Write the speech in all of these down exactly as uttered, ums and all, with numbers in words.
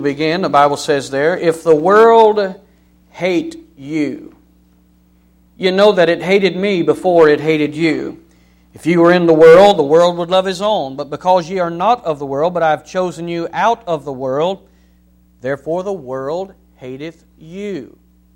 Begin, the Bible says there, if the world hate you, you know that it hated me before it hated you. If you were in the world, the world would love his own. But because ye are not of the world, but I have chosen you out of the world, therefore the world hateth you.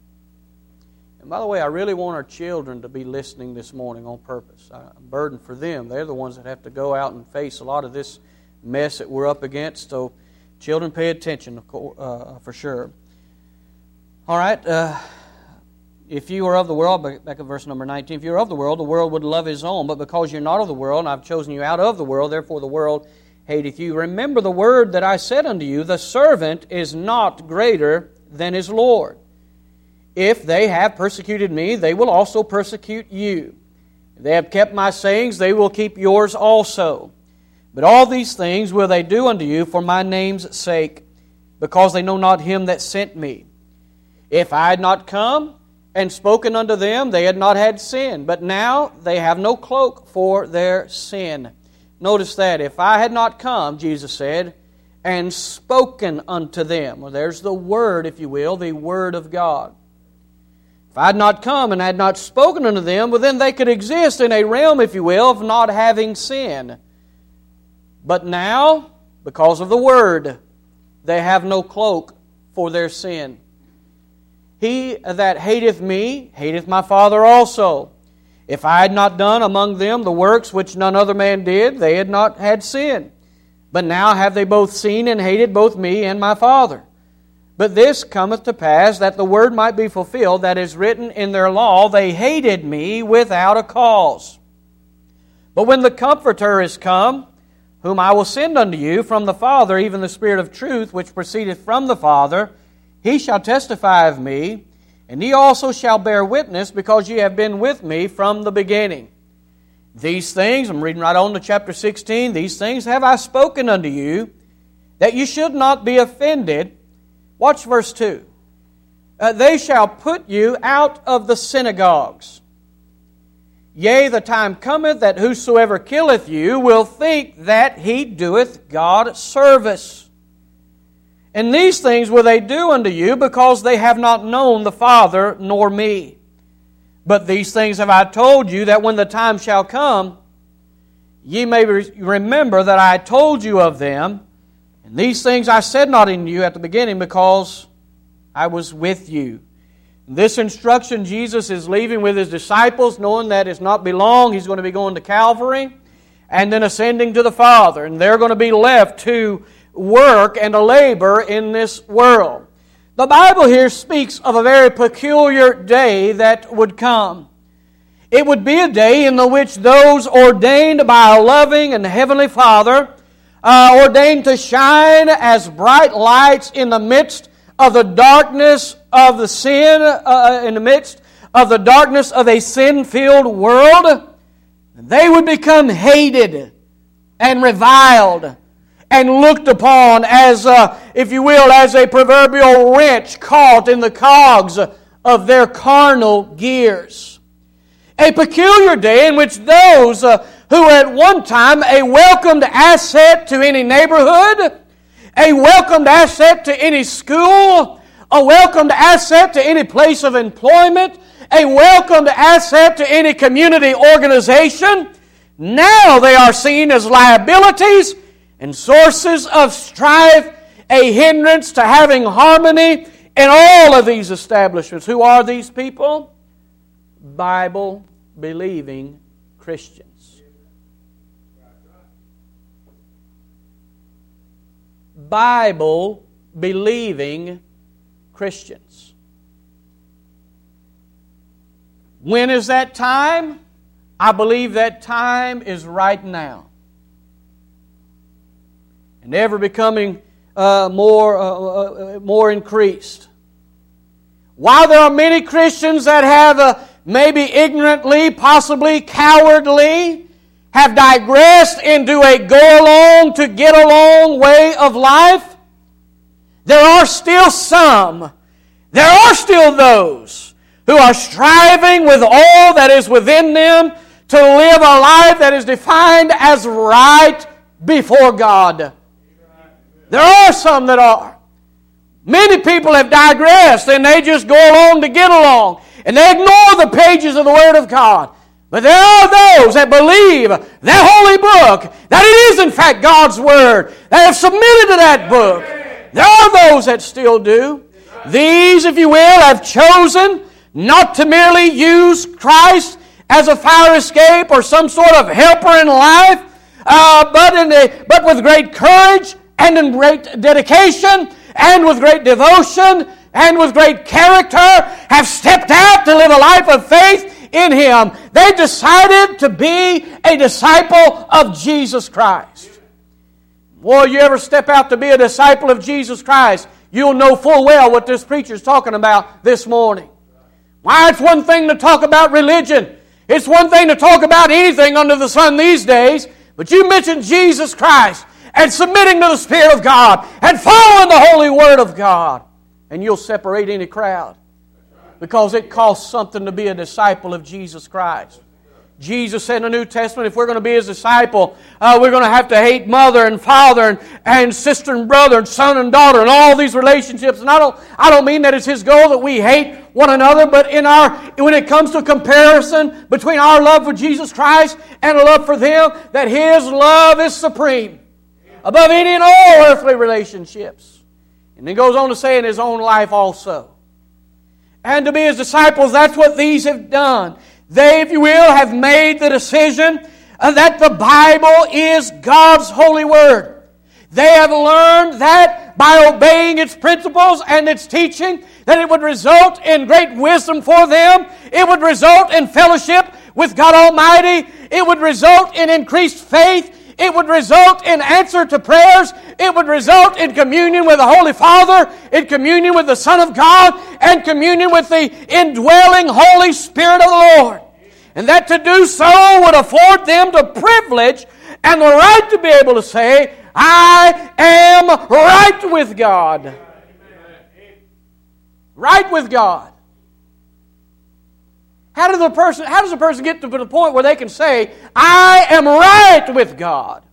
And by the way, I really want our children to be listening this morning on purpose. I'm burdened for them. They're the ones that have to go out and face a lot of this mess that we're up against. So children, pay attention uh, for sure. All right. Uh, if you are of the world, back at verse number nineteen, if you are of the world, the world would love his own. But because you're not of the world, and I've chosen you out of the world, therefore the world hateth you. Remember the word that I said unto you, the servant is not greater than his Lord. If they have persecuted me, they will also persecute you. If they have kept my sayings, they will keep yours also. But all these things will they do unto you for my name's sake, because they know not him that sent me. If I had not come and spoken unto them, they had not had sin. But now they have no cloak for their sin. Notice that. If I had not come, Jesus said, and spoken unto them. Well, there's the word, if you will, the word of God. If I had not come and had not spoken unto them, well, then they could exist in a realm, if you will, of not having sin. But now, because of the Word, they have no cloak for their sin. He that hateth me, hateth my Father also. If I had not done among them the works which none other man did, they had not had sin. But now have they both seen and hated both me and my Father. But this cometh to pass, that the word might be fulfilled, that is written in their law, they hated me without a cause. But when the Comforter is come, whom I will send unto you from the Father, even the Spirit of truth, which proceedeth from the Father, He shall testify of me, and ye also shall bear witness, because ye have been with me from the beginning. These things, I'm reading right on to chapter sixteen, these things have I spoken unto you, that you should not be offended. Watch verse two. Uh, they shall put you out of the synagogues. Yea, the time cometh that whosoever killeth you will think that he doeth God service. And these things will they do unto you, because they have not known the Father nor me. But these things have I told you, that when the time shall come, ye may re- remember that I told you of them. And these things I said not unto you at the beginning, because I was with you. This instruction Jesus is leaving with His disciples, knowing that it's not be long. He's going to be going to Calvary and then ascending to the Father. And they're going to be left to work and to labor in this world. The Bible here speaks of a very peculiar day that would come. It would be a day in the which those ordained by a loving and heavenly Father, uh, ordained to shine as bright lights in the midst of the darkness of the sin, uh, in the midst of the darkness of a sin-filled world, they would become hated and reviled and looked upon as, uh, if you will, as a proverbial wrench caught in the cogs of their carnal gears. A peculiar day in which those uh, who were at one time a welcomed asset to any neighborhood, a welcomed asset to any school, a welcomed asset to any place of employment, a welcomed asset to any community organization, now they are seen as liabilities and sources of strife, a hindrance to having harmony in all of these establishments. Who are these people? Bible-believing Christians. Bible-believing Christians. When is that time? I believe that time is right now. And ever becoming uh, more, uh, uh, more increased. While there are many Christians that have uh, maybe ignorantly, possibly cowardly, have digressed into a go-along to get-along way of life, there are still some, there are still those who are striving with all that is within them to live a life that is defined as right before God. There are some that are. Many people have digressed and they just go along to get along. And they ignore the pages of the Word of God. But there are those that believe that holy book, that it is in fact God's Word, that have submitted to that book. There are those that still do. These, if you will, have chosen not to merely use Christ as a fire escape or some sort of helper in life, uh, but, in a, but with great courage and in great dedication and with great devotion and with great character have stepped out to live a life of faith in Him. They decided to be a disciple of Jesus Christ. Boy, you ever step out to be a disciple of Jesus Christ, you'll know full well what this preacher's talking about this morning. Why, it's one thing to talk about religion. It's one thing to talk about anything under the sun these days, but you mention Jesus Christ and submitting to the Spirit of God and following the holy Word of God, and you'll separate any crowd. Because it costs something to be a disciple of Jesus Christ. Jesus said in the New Testament, if we're going to be His disciple, uh, we're going to have to hate mother and father and, and sister and brother and son and daughter and all these relationships. And I don't, I don't mean that it's His goal that we hate one another, but in our, when it comes to comparison between our love for Jesus Christ and a love for them, that His love is supreme above any and all earthly relationships. And then goes on to say in His own life also. And to be His disciples, that's what these have done. They, if you will, have made the decision that the Bible is God's holy Word. They have learned that by obeying its principles and its teaching, that it would result in great wisdom for them. It would result in fellowship with God Almighty. It would result in increased faith. It would result in answer to prayers. It would result in communion with the Holy Father, in communion with the Son of God, and communion with the indwelling Holy Spirit of the Lord. And that to do so would afford them the privilege and the right to be able to say, I am right with God. Right with God. How does a person, how does a person get to the point where they can say, I am right with God?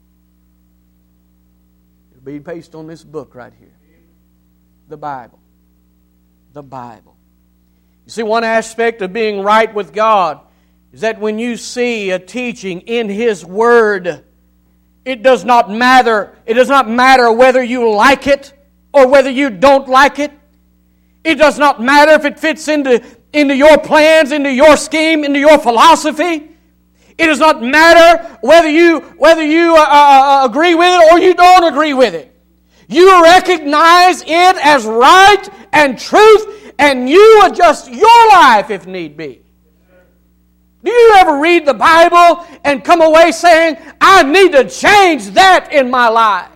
It'll be based on this book right here. The Bible. The Bible. You see, one aspect of being right with God is that when you see a teaching in His Word, it does not matter. It does not matter whether you like it or whether you don't like it. It does not matter if it fits into into your plans, into your scheme, into your philosophy. It does not matter whether you whether you uh, uh, agree with it or you don't agree with it. You recognize it as right and truth, and you adjust your life if need be. Do you ever read the Bible and come away saying, I need to change that in my life?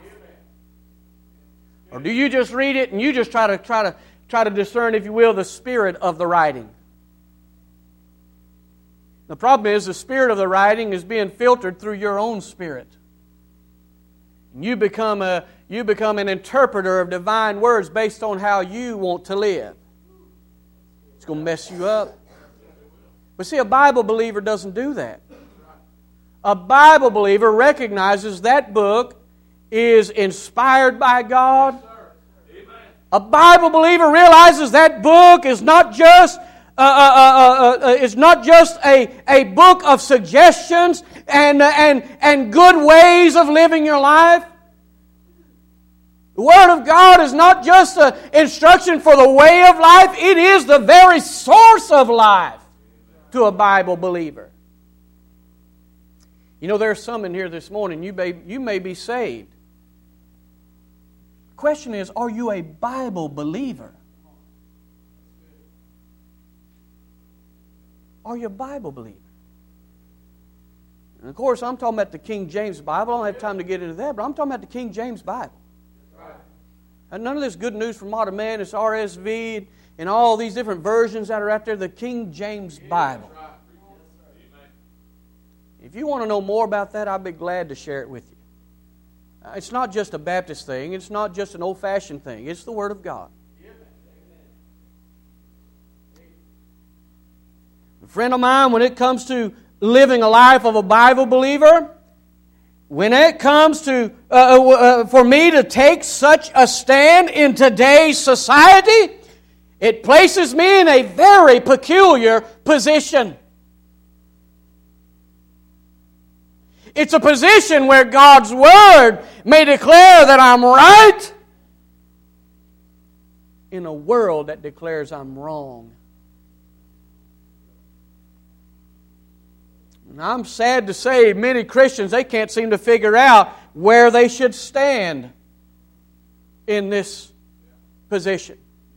Or do you just read it and you just try to try to Try to discern, if you will, the spirit of the writing? The problem is the spirit of the writing is being filtered through your own spirit. You become a you become an interpreter of divine words based on how you want to live. It's going to mess you up. But see, a Bible believer doesn't do that. A Bible believer recognizes that book is inspired by God. A Bible believer realizes that book is not just uh, uh, uh, uh, uh, is not just a, a book of suggestions and uh, and and good ways of living your life. The Word of God is not just an instruction for the way of life; it is the very source of life to a Bible believer. You know, there are some in here this morning. You may you may be saved. Question is, are you a Bible believer? Are you a Bible believer? And of course, I'm talking about the King James Bible. I don't have time to get into that, but I'm talking about the King James Bible. And none of this good news from modern man, this R S V and all these different versions that are out there, the King James Bible. If you want to know more about that, I'd be glad to share it with you. It's not just a Baptist thing. It's not just an old-fashioned thing. It's the Word of God. A friend of mine, when it comes to living a life of a Bible believer, when it comes to uh, uh, for me to take such a stand in today's society, it places me in a very peculiar position. It's a position where God's Word may declare that I'm right in a world that declares I'm wrong. And I'm sad to say many Christians, they can't seem to figure out where they should stand in this position.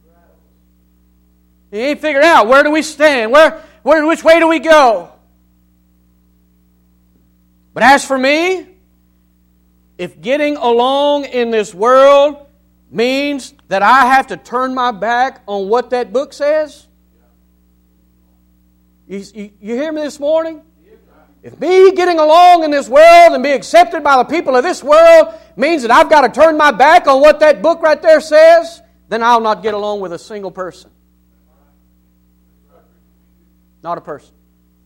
They ain't figured out, where do we stand? Where, where, which way do we go? But as for me, if getting along in this world means that I have to turn my back on what that book says, you, you, you hear me this morning? If me getting along in this world and be accepted by the people of this world means that I've got to turn my back on what that book right there says, then I'll not get along with a single person. Not a person.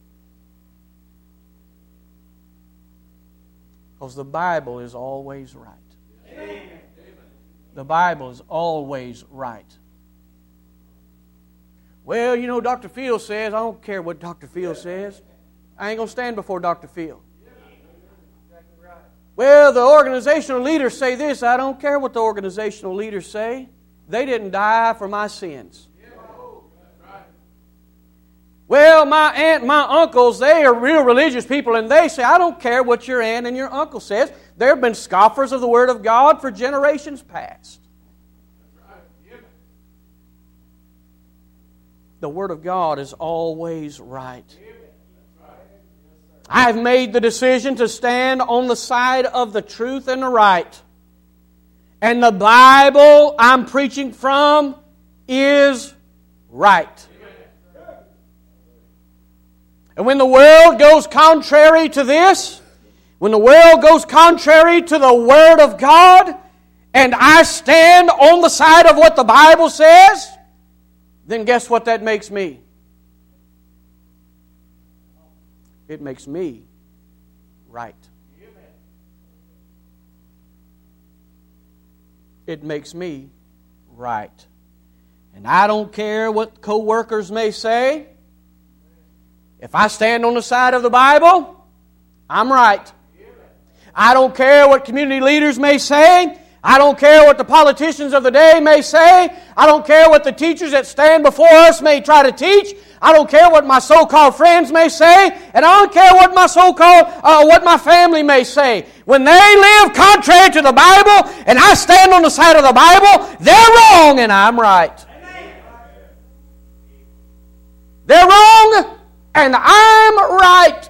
Because the Bible is always right. The Bible is always right. Well, you know, Doctor Field says, I don't care what Doctor Field says. I ain't going to stand before Doctor Field. Well, the organizational leaders say this. I don't care what the organizational leaders say. They didn't die for my sins. Well, my aunt and my uncles, they are real religious people, and they say, I don't care what your aunt and your uncle says. There have been scoffers of the Word of God for generations past. The Word of God is always right. I've made the decision to stand on the side of the truth and the right. And the Bible I'm preaching from is right. And when the world goes contrary to this, when the world goes contrary to the Word of God, and I stand on the side of what the Bible says, then guess what that makes me? It makes me right. It makes me right. And I don't care what co-workers may say. If I stand on the side of the Bible, I'm right. I don't care what community leaders may say. I don't care what the politicians of the day may say. I don't care what the teachers that stand before us may try to teach. I don't care what my so-called friends may say. And I don't care what my so-called, uh, what my family may say. When they live contrary to the Bible and I stand on the side of the Bible, they're wrong and I'm right. They're wrong and I'm right.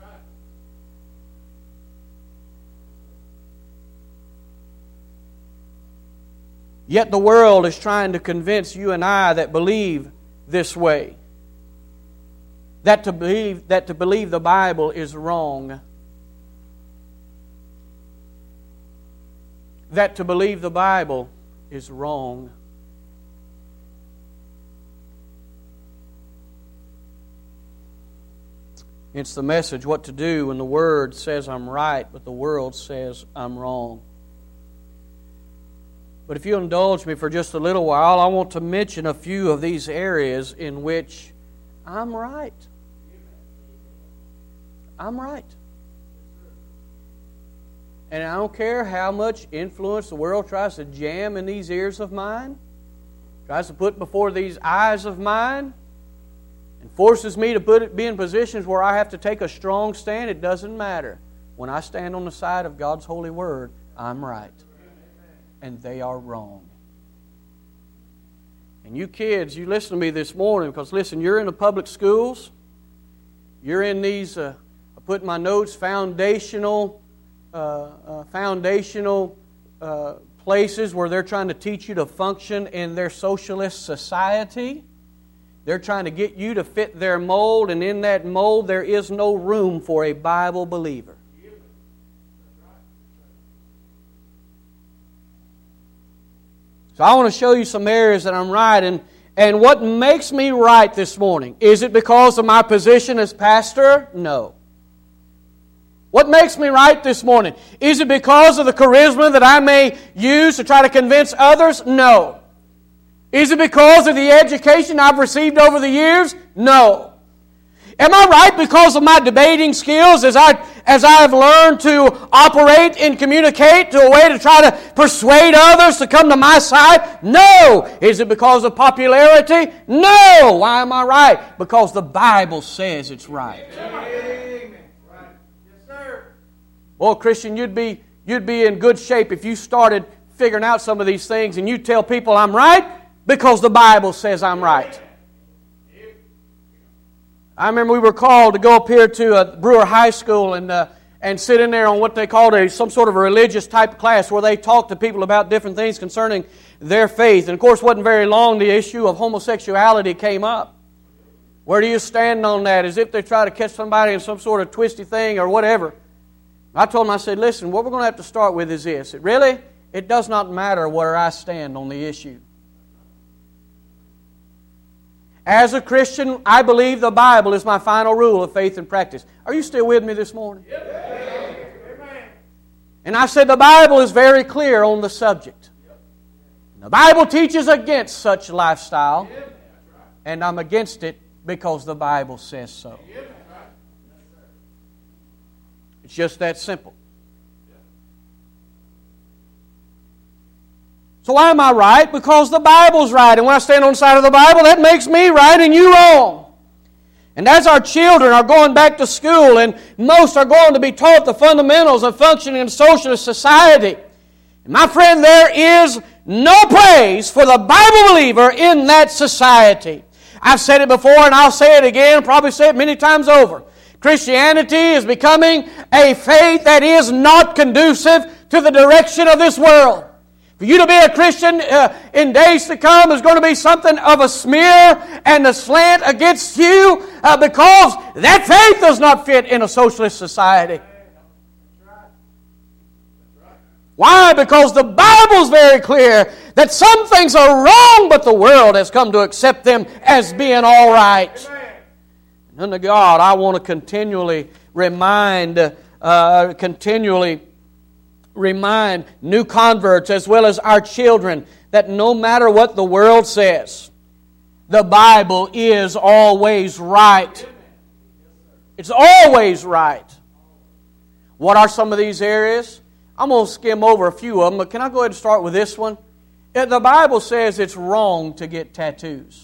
Yet the world is trying to convince you and I that believe this way, that to believe that to believe the Bible is wrong, that to believe the Bible is wrong. It's the message what to do when the Word says I'm right, but the world says I'm wrong. But if you'll indulge me for just a little while, I want to mention a few of these areas in which I'm right. I'm right. And I don't care how much influence the world tries to jam in these ears of mine, tries to put before these eyes of mine, and forces me to put it, be in positions where I have to take a strong stand. It doesn't matter. When I stand on the side of God's holy Word, I'm right. And they are wrong. And you kids, you listen to me this morning, because listen, you're in the public schools. You're in these, uh, I put in my notes, foundational, uh, uh, foundational uh, places where they're trying to teach you to function in their socialist society. They're trying to get you to fit their mold, and in that mold there is no room for a Bible believer. So I want to show you some areas that I'm right in. And what makes me right this morning? Is it because of my position as pastor? No. What makes me right this morning? Is it because of the charisma that I may use to try to convince others? No. Is it because of the education I've received over the years? No. Am I right because of my debating skills as I as I have learned to operate and communicate to a way to try to persuade others to come to my side? No. Is it because of popularity? No. Why am I right? Because the Bible says it's right. Well, Christian, you'd be you'd be in good shape if you started figuring out some of these things and you tell people I'm right because the Bible says I'm right. I remember we were called to go up here to uh, Brewer High School and uh, and sit in there on what they called a some sort of a religious type class where they talked to people about different things concerning their faith. And of course, it wasn't very long the issue of homosexuality came up. Where do you stand on that? As if they try to catch somebody in some sort of twisty thing or whatever. I told them, I said, listen, what we're going to have to start with is this. It really, it does not matter where I stand on the issue. As a Christian, I believe the Bible is my final rule of faith and practice. Are you still with me this morning? Amen. And I said the Bible is very clear on the subject. The Bible teaches against such lifestyle, and I'm against it because the Bible says so. It's just that simple. So why am I right? Because the Bible's right. And when I stand on the side of the Bible, that makes me right and you wrong. And as our children are going back to school, and most are going to be taught the fundamentals of functioning in a socialist society, and my friend, there is no place for the Bible believer in that society. I've said it before and I'll say it again, probably say it many times over. Christianity is becoming a faith that is not conducive to the direction of this world. For you to be a Christian uh, in days to come is going to be something of a smear and a slant against you uh, because that faith does not fit in a socialist society. Why? Because the Bible's very clear that some things are wrong, but the world has come to accept them as being all right. And unto God, I want to continually remind, uh, continually remind new converts as well as our children that no matter what the world says, the Bible is always right. It's always right. What are some of these areas? I'm going to skim over a few of them, but can I go ahead and start with this one? The Bible says it's wrong to get tattoos.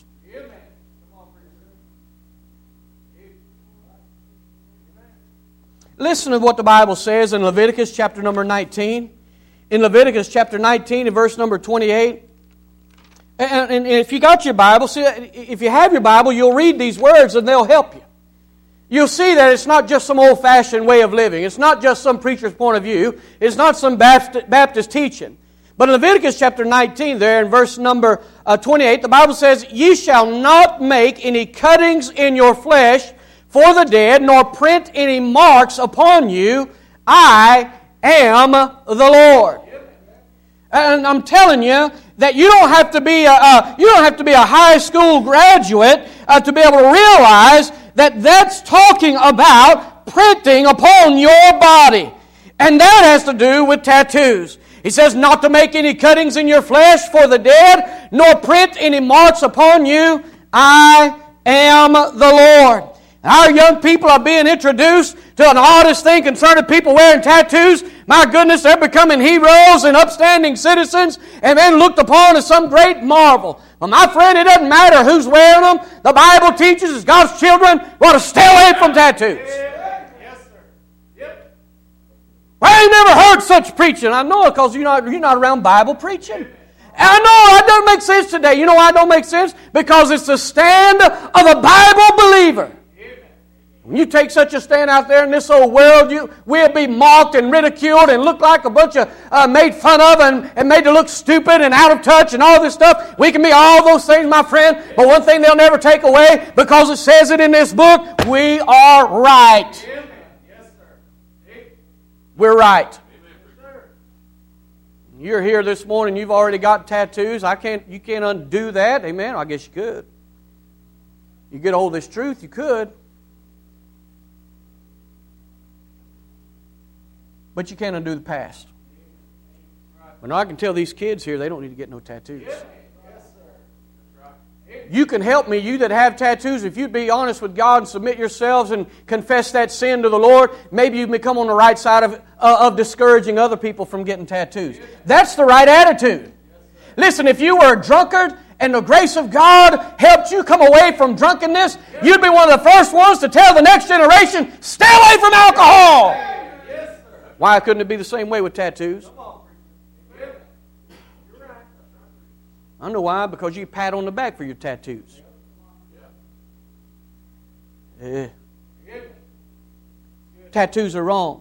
Listen to what the Bible says in Leviticus chapter number nineteen. In Leviticus chapter nineteen and verse number twenty-eight. And, and if you got your Bible, see, if you have your Bible, you'll read these words and they'll help you. You'll see that it's not just some old-fashioned way of living. It's not just some preacher's point of view. It's not some Baptist, Baptist teaching. But in Leviticus chapter nineteen there in verse number uh, twenty-eight, the Bible says, "Ye shall not make any cuttings in your flesh for the dead, nor print any marks upon you. I am the Lord." And I'm telling you that you don't have to be a, a you don't have to be a high school graduate uh, to be able to realize that that's talking about printing upon your body, and that has to do with tattoos. He says not to make any cuttings in your flesh for the dead, nor print any marks upon you. I am the Lord. Our young people are being introduced to an oddest thing concerning people wearing tattoos. My goodness, they're becoming heroes and upstanding citizens and then looked upon as some great marvel. But my friend, it doesn't matter who's wearing them. The Bible teaches as God's children we ought to stay away from tattoos. Yes, sir. Yep. Well, I ain't never heard such preaching. I know it because you're not, you're not around Bible preaching. I know it doesn't make sense today. You know why it don't make sense? Because it's the stand of the Bible believer. When you take such a stand out there in this old world, you will be mocked and ridiculed and look like a bunch of uh, made fun of and, and made to look stupid and out of touch and all this stuff. We can be all those things, my friend, but one thing they'll never take away, because it says it in this book, we are right. Yes, sir. We're right. You're here this morning, you've already got tattoos. I can't, you can't undo that. Amen. I guess you could. You get hold of this truth, you could. But you can't undo the past. But now I can tell these kids here, they don't need to get no tattoos. You can help me, you that have tattoos, if you'd be honest with God and submit yourselves and confess that sin to the Lord, maybe you become on the right side of, uh, of discouraging other people from getting tattoos. That's the right attitude. Listen, if you were a drunkard and the grace of God helped you come away from drunkenness, you'd be one of the first ones to tell the next generation, stay away from alcohol. Why couldn't it be the same way with tattoos? I know why, because you pat on the back for your tattoos. Yeah. Tattoos are wrong.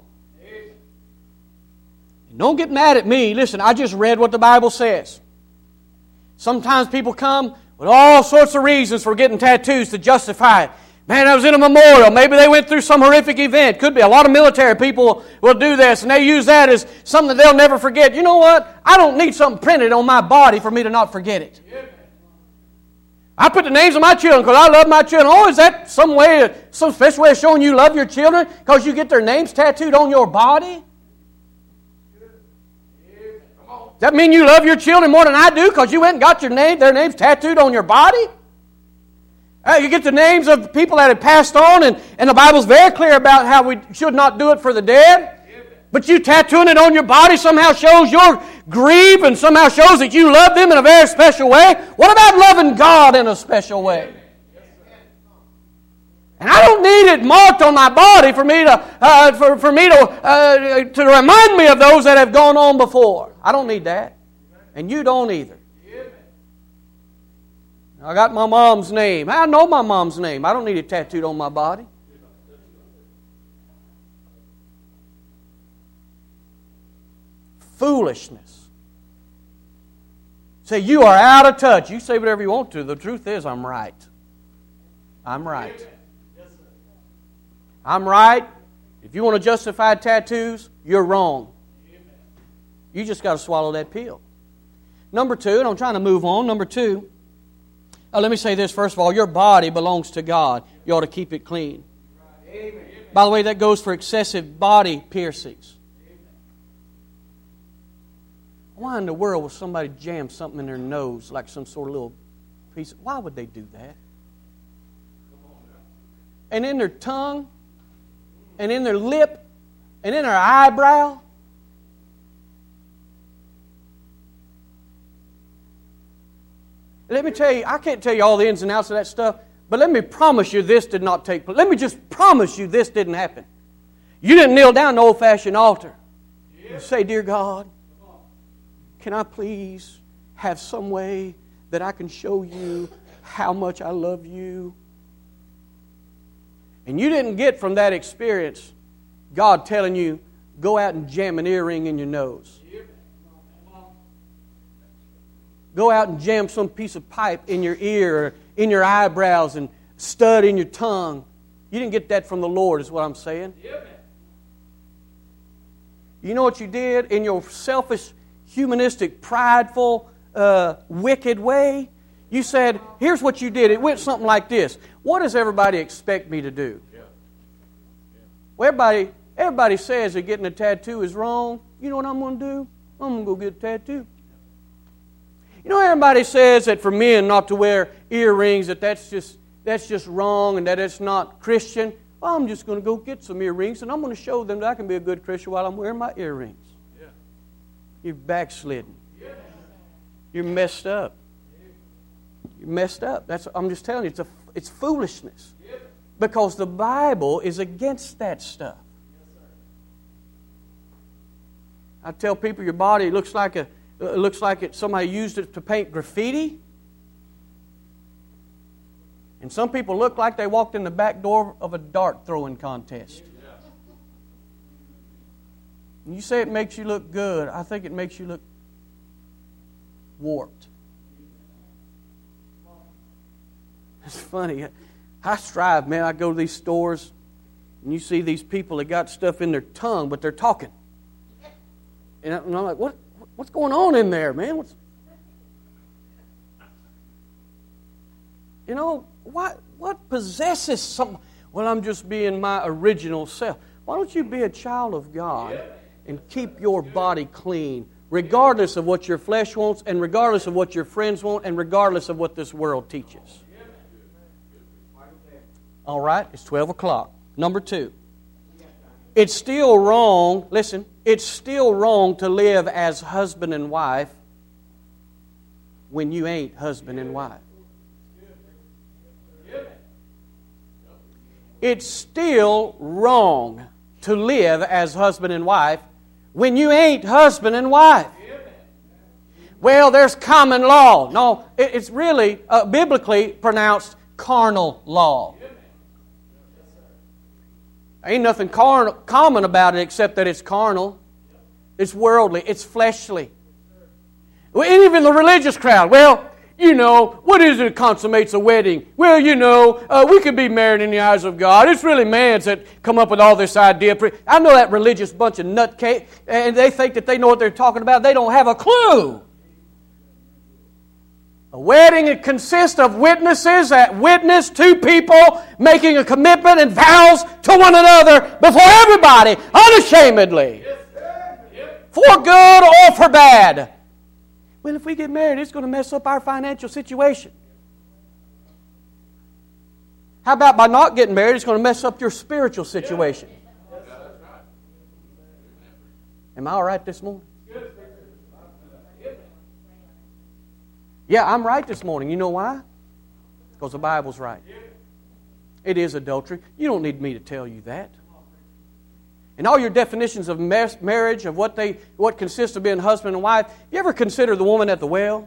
Don't get mad at me. Listen, I just read what the Bible says. Sometimes people come with all sorts of reasons for getting tattoos to justify it. Man, I was in a memorial. Maybe they went through some horrific event. Could be. A lot of military people will do this, and they use that as something that they'll never forget. You know what? I don't need something printed on my body for me to not forget it. I put the names of my children because I love my children. Oh, is that some way, some special way of showing you love your children because you get their names tattooed on your body? Does that mean you love your children more than I do because you went and got your name, their names tattooed on your body? Uh, you get the names of people that have passed on, and, and the Bible's very clear about how we should not do it for the dead. But you tattooing it on your body somehow shows your grief and somehow shows that you love them in a very special way. What about loving God in a special way? And I don't need it marked on my body for me to uh, for, for me to uh, to remind me of those that have gone on before. I don't need that, and you don't either. I got my mom's name. I know my mom's name. I don't need it tattooed on my body. Foolishness. Say, you are out of touch. You say whatever you want to. The truth is, I'm right. I'm right. I'm right. If you want to justify tattoos, you're wrong. You just got to swallow that pill. Number two, and I'm trying to move on. Number two, oh, let me say this first of all. Your body belongs to God. You ought to keep it clean. Amen. By the way, that goes for excessive body piercings. Amen. Why in the world would somebody jam something in their nose like some sort of little piece? Of, why would they do that? And in their tongue, and in their lip, and in their eyebrow. Let me tell you, I can't tell you all the ins and outs of that stuff, but let me promise you this did not take place. Let me just promise you this didn't happen. You didn't kneel down an old-fashioned altar and say, dear God, can I please have some way that I can show you how much I love you? And you didn't get from that experience God telling you, go out and jam an earring in your nose. Go out and jam some piece of pipe in your ear or in your eyebrows and stud in your tongue. You didn't get that from the Lord, is what I'm saying. You know what you did in your selfish, humanistic, prideful, uh, wicked way? You said, here's what you did. It went something like this. What does everybody expect me to do? Well, everybody, everybody says that getting a tattoo is wrong. You know what I'm going to do? I'm going to go get a tattoo. You know, everybody says that for men not to wear earrings, that that's just that's just wrong and that it's not Christian. Well, I'm just going to go get some earrings and I'm going to show them that I can be a good Christian while I'm wearing my earrings. Yeah. You're backslidden. Yeah. You're messed up. You're messed up. That's I'm just telling you, it's a it's foolishness. Yeah. Because the Bible is against that stuff. Yes, sir. I tell people your body looks like a It looks like it, somebody used it to paint graffiti. And some people look like they walked in the back door of a dart throwing contest. And you say it makes you look good. I think it makes you look warped. It's funny. I strive, man. I go to these stores and you see these people that got stuff in their tongue, but they're talking. And I'm like, what? What's going on in there, man? What's... You know, what, what possesses some... Well, I'm just being my original self. Why don't you be a child of God And keep your body clean, regardless of what your flesh wants, and regardless of what your friends want, and regardless of what this world teaches. All right, it's twelve o'clock. Number two. It's still wrong, listen, it's still wrong to live as husband and wife when you ain't husband and wife. It's still wrong to live as husband and wife when you ain't husband and wife. Well, there's common law. No, it's really uh, biblically pronounced carnal law. Ain't nothing carnal, common about it except that it's carnal. It's worldly. It's fleshly. Well, even the religious crowd, well, you know, what is it that consummates a wedding? Well, you know, uh, we could be married in the eyes of God. It's really man's that come up with all this idea. I know that religious bunch of nutcase, and they think that they know what they're talking about. They don't have a clue. A wedding, it consists of witnesses that witness two people making a commitment and vows to one another before everybody, unashamedly. For good or for bad. Well, if we get married, it's going to mess up our financial situation. How about by not getting married, it's going to mess up your spiritual situation? Am I all right this morning? Yeah, I'm right this morning. You know why? Because the Bible's right. It is adultery. You don't need me to tell you that. And all your definitions of marriage, of what they what consists of being husband and wife, you ever consider the woman at the well?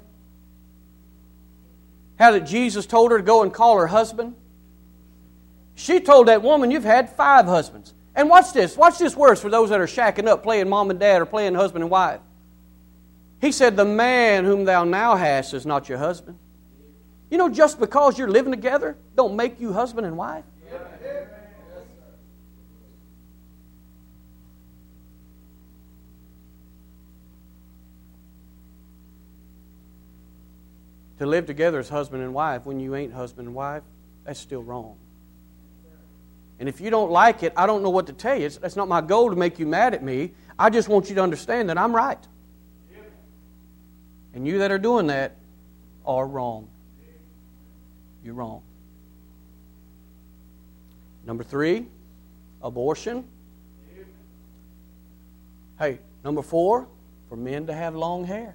How that Jesus told her to go and call her husband? She told that woman, you've had five husbands. And watch this. Watch this worse for those that are shacking up, playing mom and dad or playing husband and wife. He said, the man whom thou now hast is not your husband. You know, just because you're living together, don't make you husband and wife. To live together as husband and wife when you ain't husband and wife, that's still wrong. And if you don't like it, I don't know what to tell you. It's, it's not my goal to make you mad at me. I just want you to understand that I'm right. And you that are doing that are wrong. You're wrong. Number three, abortion. Hey, number four, for men to have long hair.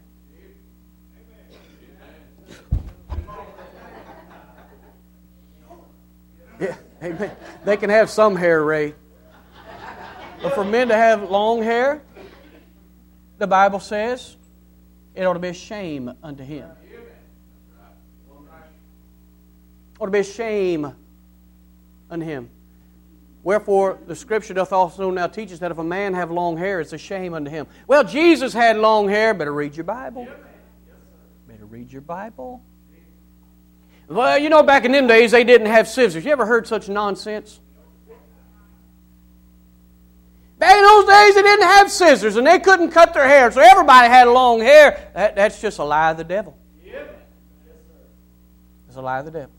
Yeah, amen. They can have some hair, Ray. But for men to have long hair, the Bible says, it ought to be a shame unto him. Ought to be a shame unto him. Wherefore, the Scripture doth also now teach us that if a man have long hair, it's a shame unto him. Well, Jesus had long hair. Better read your Bible. Better read your Bible. Well, you know, back in them days, they didn't have scissors. You ever heard such nonsense? Back in those days, they didn't have scissors, and they couldn't cut their hair, so everybody had long hair. That, that's just a lie of the devil. It's a lie of the devil.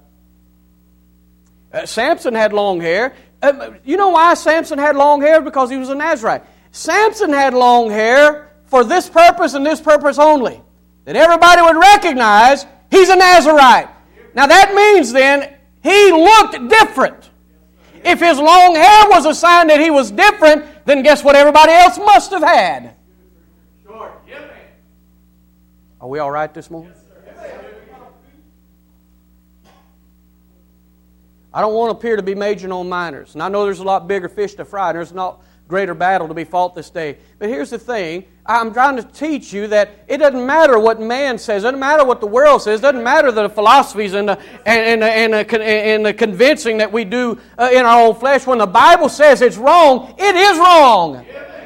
Uh, Samson had long hair. Uh, you know why Samson had long hair? Because he was a Nazarite. Samson had long hair for this purpose and this purpose only. That everybody would recognize he's a Nazarite. Now that means then he looked different. If his long hair was a sign that he was different, then guess what everybody else must have had? Sure. Yeah, man. Are we all right this morning? Yes, I don't want to appear to be majoring on minors. And I know there's a lot bigger fish to fry, and there's not greater battle to be fought this day. But here's the thing. I'm trying to teach you that it doesn't matter what man says. It doesn't matter what the world says. It doesn't matter the philosophies and the, and, and, and, the, and the convincing that we do uh, in our own flesh. When the Bible says it's wrong, it is wrong.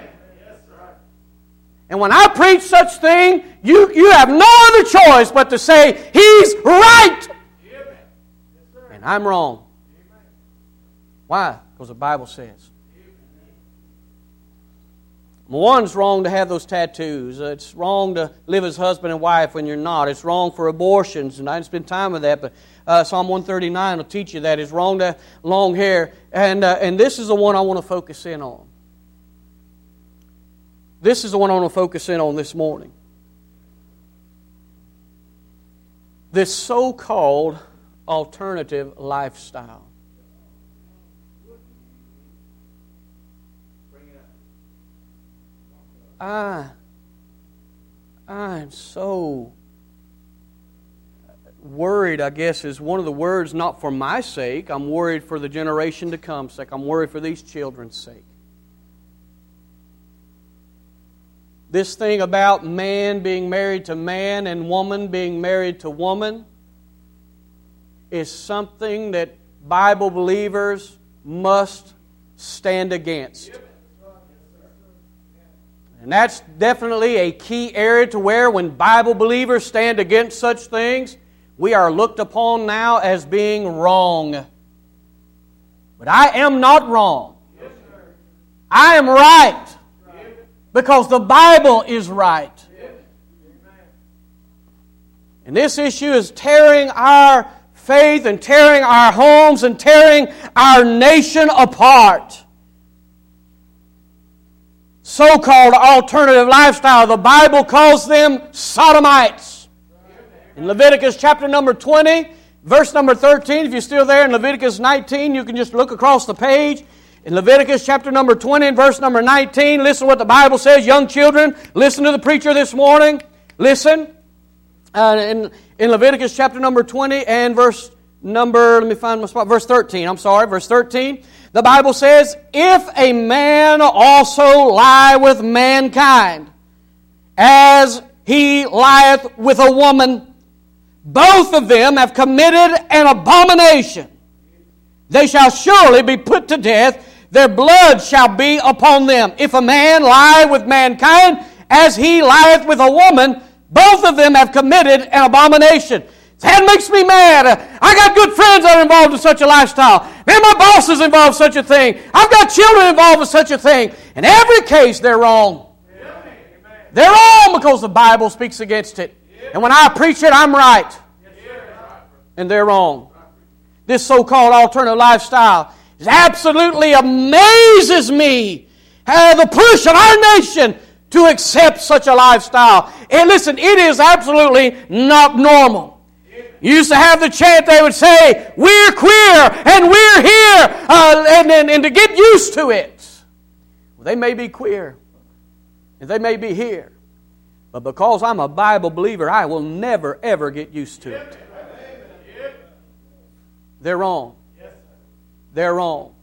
And when I preach such thing, you, you have no other choice but to say, he's right. And I'm wrong. Why? Because the Bible says. One's wrong to have those tattoos. It's wrong to live as husband and wife when you're not. It's wrong for abortions, and I didn't spend time with that, but uh, Psalm one thirty-nine will teach you that. It's wrong to have long hair. And, uh, and this is the one I want to focus in on. This is the one I want to focus in on this morning. This so-called alternative lifestyle. I, I'm so worried, I guess, is one of the words, not for my sake. I'm worried for the generation to come's sake. I'm worried for these children's sake. This thing about man being married to man and woman being married to woman is something that Bible believers must stand against. And that's definitely a key area to where when Bible believers stand against such things, we are looked upon now as being wrong. But I am not wrong. I am right. Because the Bible is right. And this issue is tearing our faith and tearing our homes and tearing our nation apart. So-called alternative lifestyle. The Bible calls them sodomites. In Leviticus chapter number twenty, verse number thirteen, if you're still there in Leviticus nineteen, you can just look across the page. In Leviticus chapter number twenty and verse number nineteen, listen to what the Bible says. Young children, listen to the preacher this morning. Listen. Uh, in, in Leviticus chapter number twenty and verse number, let me find my spot, verse thirteen. I'm sorry, verse thirteen. The Bible says, if a man also lie with mankind, as he lieth with a woman, both of them have committed an abomination. They shall surely be put to death. Their blood shall be upon them. If a man lie with mankind, as he lieth with a woman, both of them have committed an abomination. That makes me mad. I got good friends that are involved in such a lifestyle. Man, my boss is involved in such a thing. I've got children involved in such a thing. In every case, they're wrong. They're wrong because the Bible speaks against it. And when I preach it, I'm right. And they're wrong. This so-called alternative lifestyle is absolutely amazes me. Uh, the push of our nation to accept such a lifestyle. And listen, it is absolutely not normal. You used to have the chant, they would say, we're queer and we're here, uh, and, and, and to get used to it. Well, they may be queer and they may be here, but because I'm a Bible believer, I will never ever get used to it. They're wrong. They're wrong.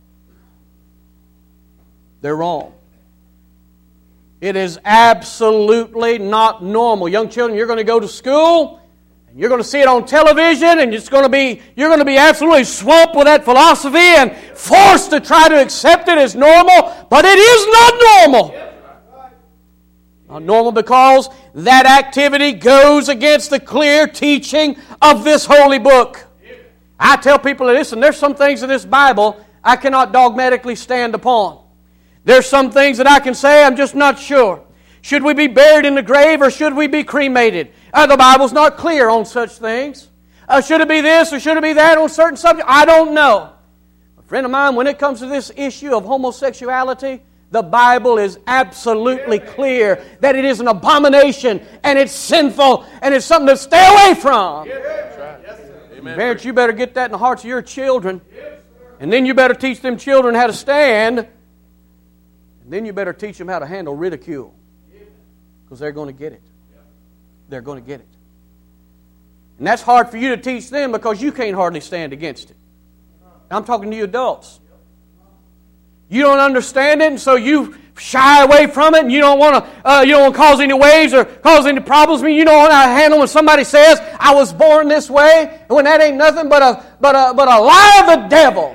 They're wrong. It is absolutely not normal. Young children, you're going to go to school, and you're going to see it on television, and it's going to be you're going to be absolutely swamped with that philosophy and forced to try to accept it as normal, but it is not normal. Not normal because that activity goes against the clear teaching of this holy book. I tell people, listen, there's some things in this Bible I cannot dogmatically stand upon. There's some things that I can say, I'm just not sure. Should we be buried in the grave or should we be cremated? Uh, the Bible's not clear on such things. Uh, should it be this or should it be that on certain subjects? I don't know. A friend of mine, when it comes to this issue of homosexuality, the Bible is absolutely clear that it is an abomination and it's sinful and it's something to stay away from. Parents, you better get that in the hearts of your children. And then you better teach them children how to stand. And then you better teach them how to handle ridicule. Because they're going to get it. They're going to get it. And that's hard for you to teach them because you can't hardly stand against it. I'm talking to you adults. You don't understand it, and so you shy away from it, and you don't want to. Uh, you don't want to cause any waves or cause any problems. I mean, you don't want to handle when somebody says, "I was born this way," and when that ain't nothing but a but a but a lie of the devil.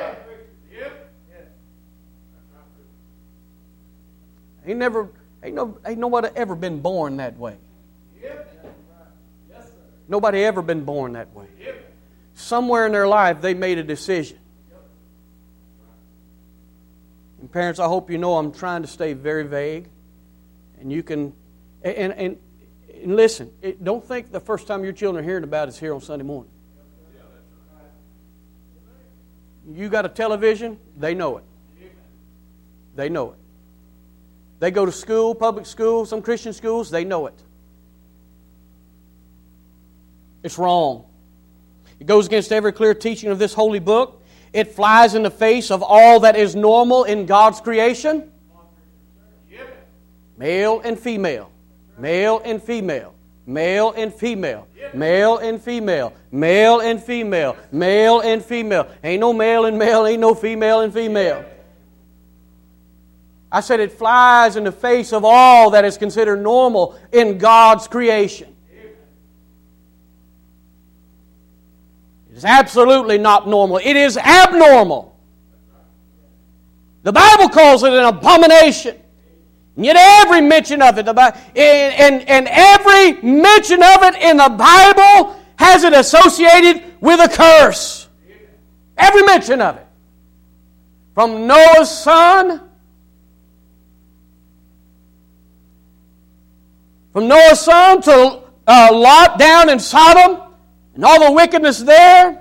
Ain't never ain't no ain't nobody ever been born that way. Nobody ever been born that way. Somewhere in their life they made a decision. And parents, I hope you know I'm trying to stay very vague. And you can, and, and, and listen, it, don't think the first time your children are hearing about it is here on Sunday morning. You got a television, they know it. They know it. They go to school, public school, some Christian schools, they know it. It's wrong. It goes against every clear teaching of this holy book. It flies in the face of all that is normal in God's creation. Male and female. Male and female. Male and female. Male and female. Male and female. Male and female. Ain't no male and male. Ain't no female and female. I said it flies in the face of all that is considered normal in God's creation. It is absolutely not normal. It is abnormal. The Bible calls it an abomination. And yet every mention of it, and, and, and every mention of it in the Bible has it associated with a curse. Every mention of it. From Noah's son, from Noah's son to uh, Lot down in Sodom, and all the wickedness there.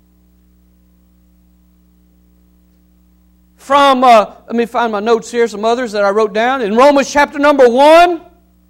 From, uh, let me find my notes here, some others that I wrote down. In Romans chapter number one.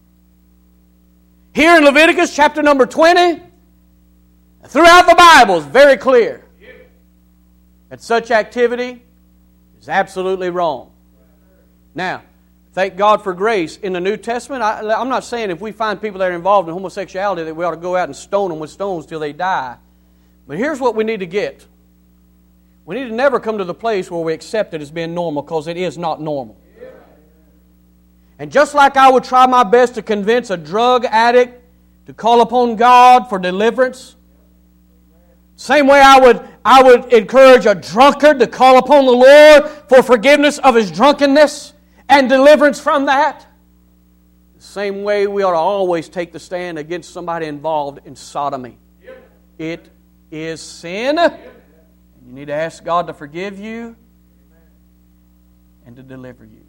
Here in Leviticus chapter number twenty. Throughout the Bible is very clear that such activity is absolutely wrong. Now, thank God for grace. In the New Testament, I, I'm not saying if we find people that are involved in homosexuality that we ought to go out and stone them with stones till they die. But here's what we need to get. We need to never come to the place where we accept it as being normal, because it is not normal. And just like I would try my best to convince a drug addict to call upon God for deliverance, same way I would, I would encourage a drunkard to call upon the Lord for forgiveness of his drunkenness and deliverance from that. The same way we ought to always take the stand against somebody involved in sodomy. It is sin. You need to ask God to forgive you and to deliver you.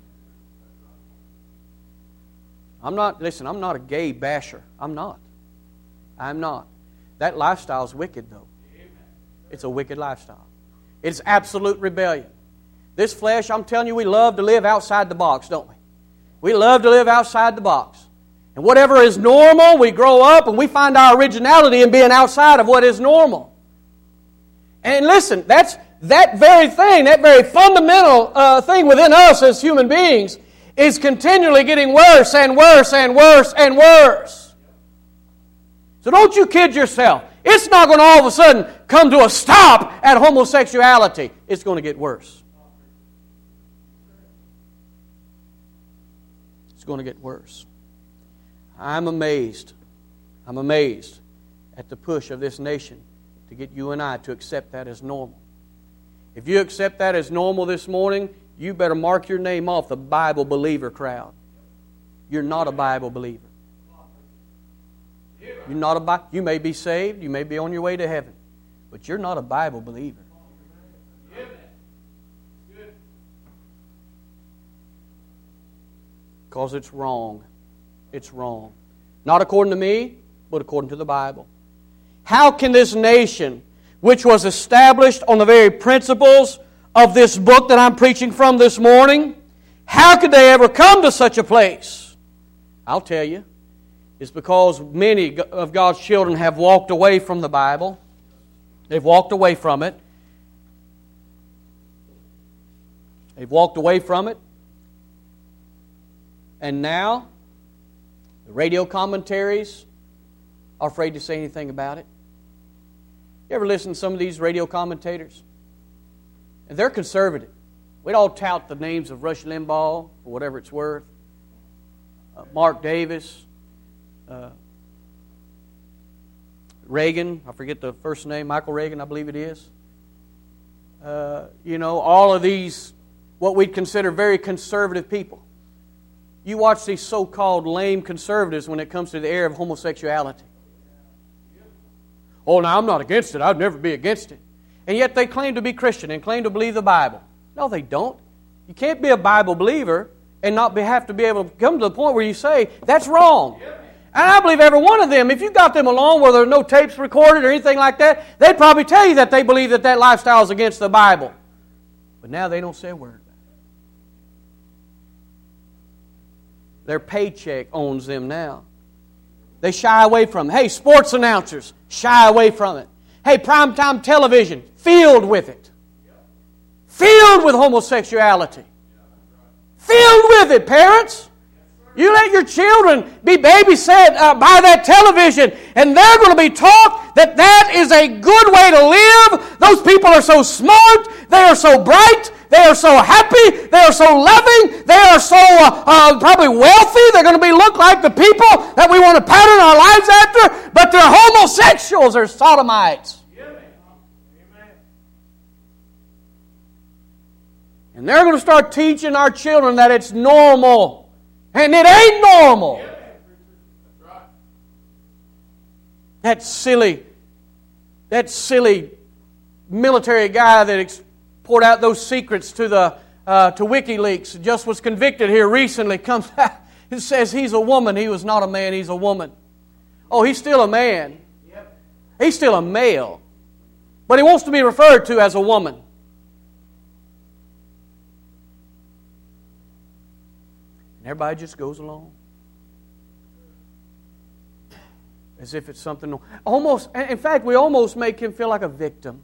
I'm not, listen, I'm not a gay basher. I'm not. I'm not. That lifestyle is wicked, though. It's a wicked lifestyle. It's absolute rebellion. This flesh, I'm telling you, we love to live outside the box, don't we? We love to live outside the box. And whatever is normal, we grow up and we find our originality in being outside of what is normal. And listen, that's that very thing, that very fundamental uh, thing within us as human beings is continually getting worse and worse and worse and worse. So don't you kid yourself. It's not going to all of a sudden come to a stop at homosexuality. It's going to get worse. It's going to get worse. I'm amazed. I'm amazed at the push of this nation to get you and I to accept that as normal. If you accept that as normal this morning, you better mark your name off the Bible believer crowd. You're not a Bible believer. You're not a Bi- you may be saved, you may be on your way to heaven, but you're not a Bible believer. Because it's wrong. It's wrong. Not according to me, but according to the Bible. How can this nation, which was established on the very principles of this book that I'm preaching from this morning, how could they ever come to such a place? I'll tell you. It's because many of God's children have walked away from the Bible. They've walked away from it. They've walked away from it. And now, the radio commentaries are afraid to say anything about it. You ever listen to some of these radio commentators? And they're conservative. We'd all tout the names of Rush Limbaugh, for whatever it's worth. Uh, Mark Davis. Uh, Reagan. I forget the first name. Michael Reagan, I believe it is. Uh, you know, all of these, what we'd consider very conservative people. You watch these so-called lame conservatives when it comes to the area of homosexuality. Oh, now I'm not against it. I'd never be against it. And yet they claim to be Christian and claim to believe the Bible. No, they don't. You can't be a Bible believer and not be, have to be able to come to the point where you say, that's wrong. And I believe every one of them, if you got them along where there are no tapes recorded or anything like that, they'd probably tell you that they believe that that lifestyle is against the Bible. But now they don't say a word. Their paycheck owns them now. They shy away from it. Hey, sports announcers, shy away from it. Hey, primetime television, filled with it. Filled with homosexuality. Filled with it, parents. You let your children be babysat uh, by that television, and they're going to be taught that that is a good way to live. Those people are so smart. They are so bright. They are so happy. They are so loving. They are so uh, uh, probably wealthy. They're going to be look like the people that we want to pattern our lives after, but they're homosexuals. They're sodomites. And they're going to start teaching our children that it's normal. And it ain't normal. That silly, that silly military guy that ex- poured out those secrets to the uh, to WikiLeaks just was convicted here recently. Comes out and says he's a woman. He was not a man. He's a woman. Oh, he's still a man. He's still a male, but he wants to be referred to as a woman. Everybody just goes along as if it's something almost. In fact, we almost make him feel like a victim.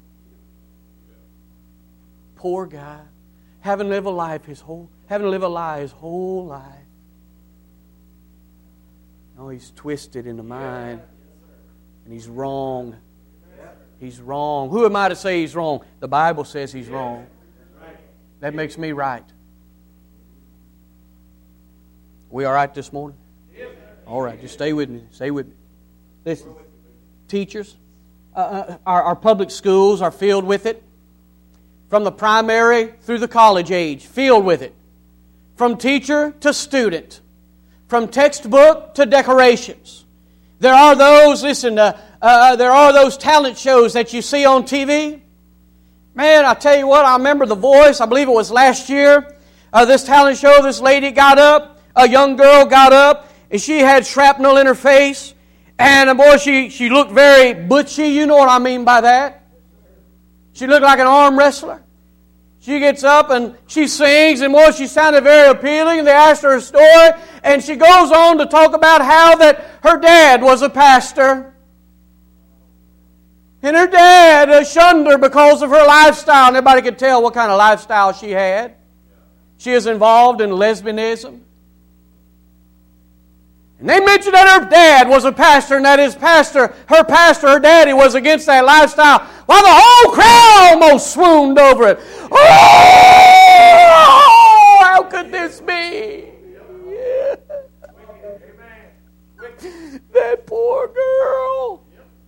Poor guy, having lived a life his whole, having lived a lie his whole life. No, he's twisted in the mind, and he's wrong. He's wrong. Who am I to say he's wrong? The Bible says he's wrong. That makes me right. We all right this morning? All right, just stay with me. Stay with me. Listen, teachers, uh, our, our public schools are filled with it. From the primary through the college age, filled with it. From teacher to student. From textbook to decorations. There are those, listen, uh, uh, there are those talent shows that you see on T V. Man, I tell you what, I remember The Voice. I believe it was last year. Uh, this talent show, this lady got up. A young girl got up, and she had shrapnel in her face. And, boy, she, she looked very butchy. You know what I mean by that. She looked like an arm wrestler. She gets up, and she sings, and, boy, she sounded very appealing. They asked her a story, and she goes on to talk about how that her dad was a pastor. And her dad shunned her because of her lifestyle. And everybody could tell what kind of lifestyle she had. She is involved in lesbianism. And they mentioned that her dad was a pastor, and that his pastor, her pastor, her daddy was against that lifestyle. While the whole crowd almost swooned over it. Oh, how could this be? Yeah. That poor girl.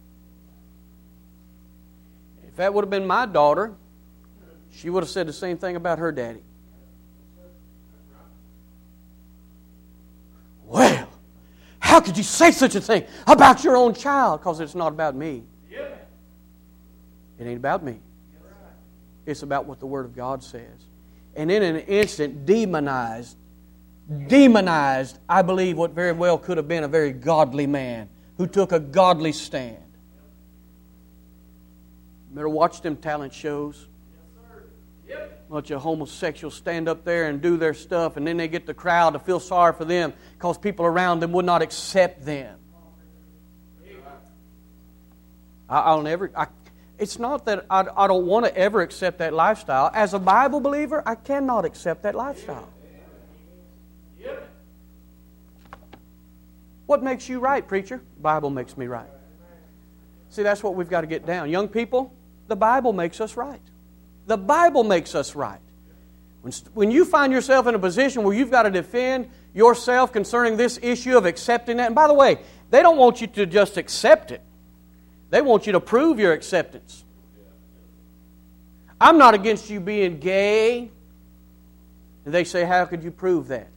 If that would have been my daughter, she would have said the same thing about her daddy. Well, how could you say such a thing about your own child? Because it's not about me. It ain't about me. It's about what the Word of God says. And in an instant, demonized, demonized, I believe, what very well could have been a very godly man who took a godly stand. You ever watch them talent shows? A bunch of homosexuals stand up there and do their stuff, and then they get the crowd to feel sorry for them because people around them would not accept them. I, I'll never. I, it's not that I, I don't want to ever accept that lifestyle. As a Bible believer, I cannot accept that lifestyle. What makes you right, preacher? The Bible makes me right. See, that's what we've got to get down. Young people, the Bible makes us right. The Bible makes us right. When, when you find yourself in a position where you've got to defend yourself concerning this issue of accepting that, and by the way, they don't want you to just accept it. They want you to prove your acceptance. I'm not against you being gay. And they say, how could you prove that?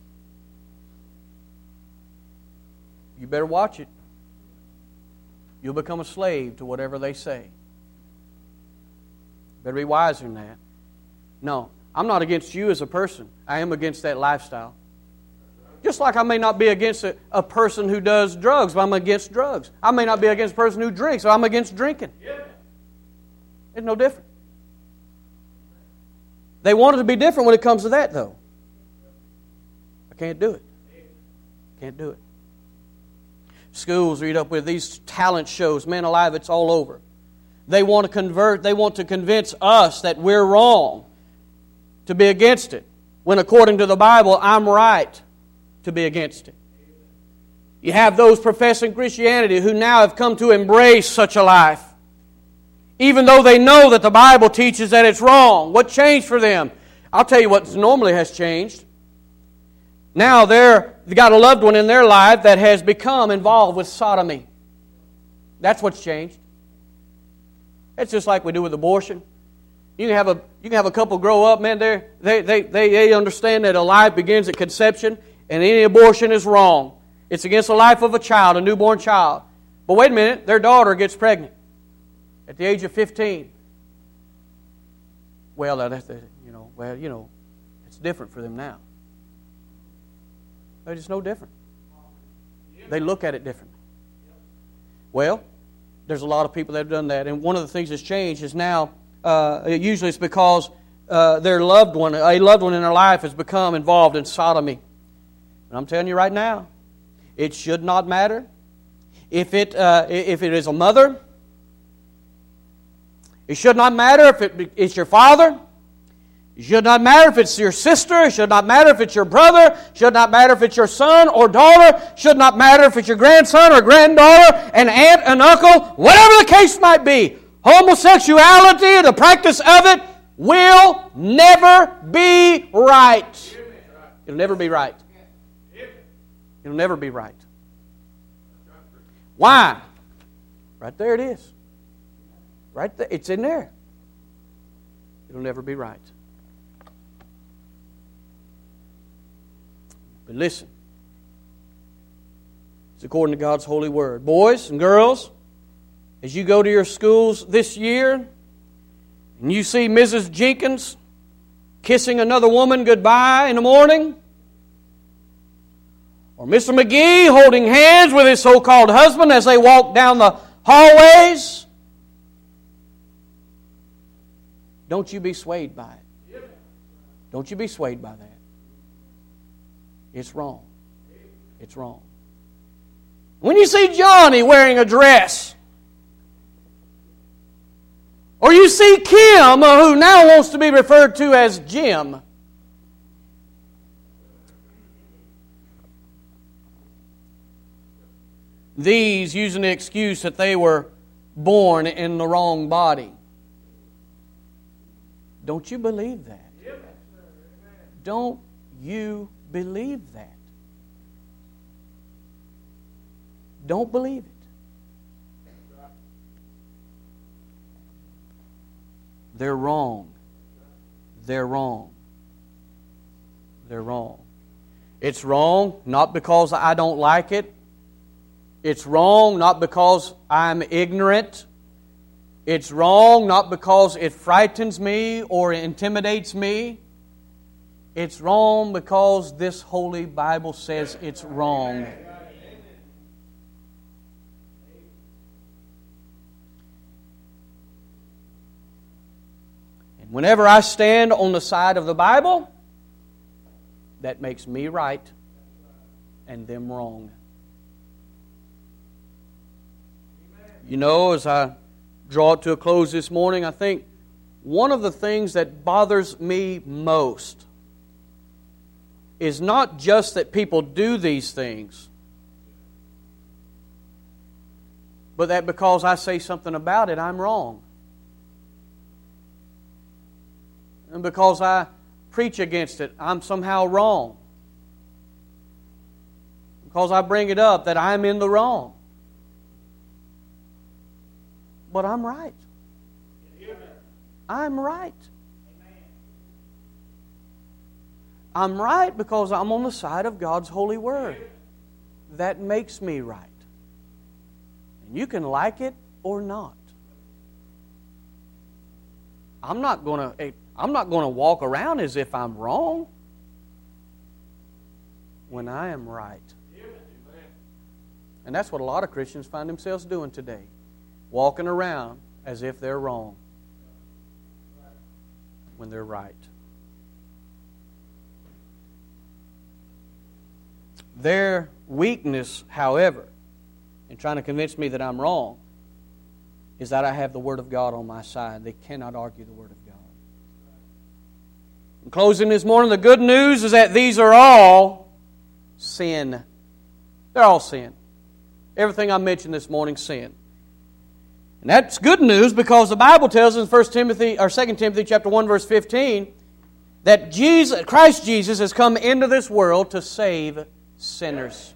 You better watch it. You'll become a slave to whatever they say. Better be wiser than that. No, I'm not against you as a person. I am against that lifestyle. Just like I may not be against a, a person who does drugs, but I'm against drugs. I may not be against a person who drinks, but I'm against drinking. It's no different. They want it to be different when it comes to that, though. I can't do it. Can't do it. Schools read up with these talent shows. Man alive, it's all over. They want to convert, they want to convince us that we're wrong to be against it. When according to the Bible, I'm right to be against it. You have those professing Christianity who now have come to embrace such a life. Even though they know that the Bible teaches that it's wrong. What changed for them? I'll tell you what normally has changed. Now they're, they've got a loved one in their life that has become involved with sodomy. That's what's changed. It's just like we do with abortion. You can have a you can have a couple grow up, man. They they they they understand that a life begins at conception, and any abortion is wrong. It's against the life of a child, a newborn child. But wait a minute, their daughter gets pregnant at the age of fifteen. Well, that's the, you know, well, you know, it's different for them now. But it's no different. They look at it differently. Well, there's a lot of people that have done that, and one of the things that's changed is now. Uh, usually, it's because uh, their loved one, a loved one in their life, has become involved in sodomy. And I'm telling you right now, it should not matter if it uh, if it is a mother. It should not matter if it, it's your father. It should not matter if it's your sister. It should not matter if it's your brother. It should not matter if it's your son or daughter. It should not matter if it's your grandson or granddaughter, an aunt, an uncle, whatever the case might be. Homosexuality, the practice of it, will never be right. It'll never be right. It'll never be right. Why? Right there it is. Right there. It's in there. It'll never be right. But listen. It's according to God's holy word. Boys and girls, as you go to your schools this year, and you see Missus Jenkins kissing another woman goodbye in the morning, or Mister McGee holding hands with his so-called husband as they walk down the hallways, don't you be swayed by it. Don't you be swayed by that. It's wrong. It's wrong. When you see Johnny wearing a dress, or you see Kim, who now wants to be referred to as Jim, these using the excuse that they were born in the wrong body. Don't you believe that? Don't you believe that? Don't believe it. They're wrong. They're wrong. They're wrong. It's wrong not because I don't like it. It's wrong not because I'm ignorant. It's wrong not because it frightens me or intimidates me. It's wrong because this Holy Bible says it's wrong. And whenever I stand on the side of the Bible, that makes me right and them wrong. You know, as I draw it to a close this morning, I think one of the things that bothers me most is not just that people do these things, but that because I say something about it, I'm wrong. And because I preach against it, I'm somehow wrong. Because I bring it up, that I'm in the wrong. But I'm right. I'm right. I'm right because I'm on the side of God's holy word. That makes me right. And you can like it or not. I'm not going to I'm not going to walk around as if I'm wrong when I am right. And that's what a lot of Christians find themselves doing today. Walking around as if they're wrong when they're right. Their weakness, however, in trying to convince me that I'm wrong, is that I have the Word of God on my side. They cannot argue the Word of God. In closing this morning, the good news is that these are all sin. They're all sin. Everything I mentioned this morning, sin. And that's good news because the Bible tells us in First Timothy or Second Timothy chapter one verse fifteen that Jesus, Christ Jesus has come into this world to save sinners.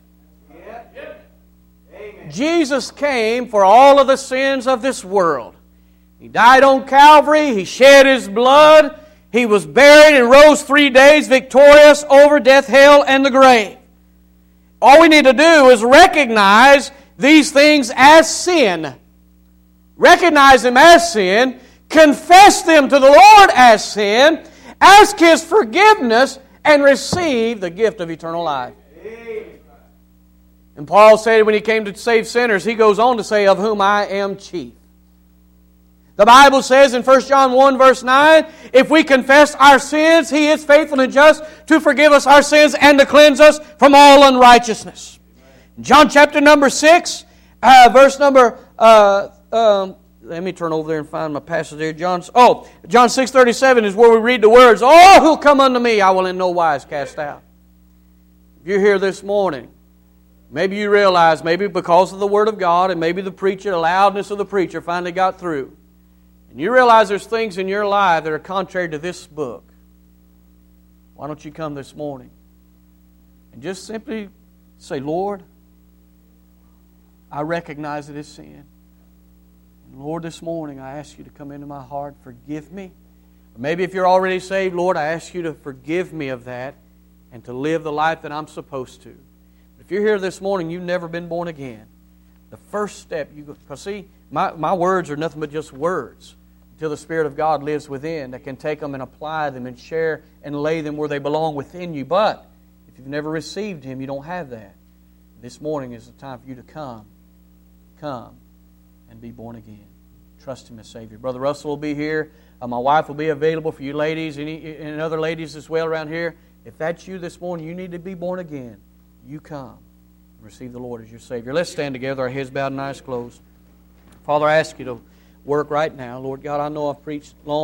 Jesus came for all of the sins of this world. He died on Calvary. He shed His blood. He was buried and rose three days victorious over death, hell, and the grave. All we need to do is recognize these things as sin. Recognize them as sin. Confess them to the Lord as sin. Ask His forgiveness and receive the gift of eternal life. And Paul said when he came to save sinners, he goes on to say, of whom I am chief. The Bible says in First John one verse nine, if we confess our sins, He is faithful and just to forgive us our sins and to cleanse us from all unrighteousness. John chapter number six, uh, verse number, uh, um, let me turn over there and find my passage there. John, oh, John six thirty-seven is where we read the words, all who come unto me I will in no wise cast out. If you're here this morning, maybe you realize, maybe because of the Word of God and maybe the preacher, the loudness of the preacher finally got through. And you realize there's things in your life that are contrary to this book. Why don't you come this morning and just simply say, Lord, I recognize it as sin. And Lord, this morning I ask You to come into my heart, forgive me. Or maybe if you're already saved, Lord, I ask You to forgive me of that and to live the life that I'm supposed to. If you're here this morning, you've never been born again, the first step, you go, because see, my, my words are nothing but just words until the Spirit of God lives within that can take them and apply them and share and lay them where they belong within you. But if you've never received Him, you don't have that. This morning is the time for you to come, come and be born again. Trust Him as Savior. Brother Russell will be here. Uh, my wife will be available for you ladies and, and other ladies as well around here. If that's you this morning, you need to be born again. You come and receive the Lord as your Savior. Let's stand together, our heads bowed and eyes closed. Father, I ask You to work right now. Lord God, I know I've preached long.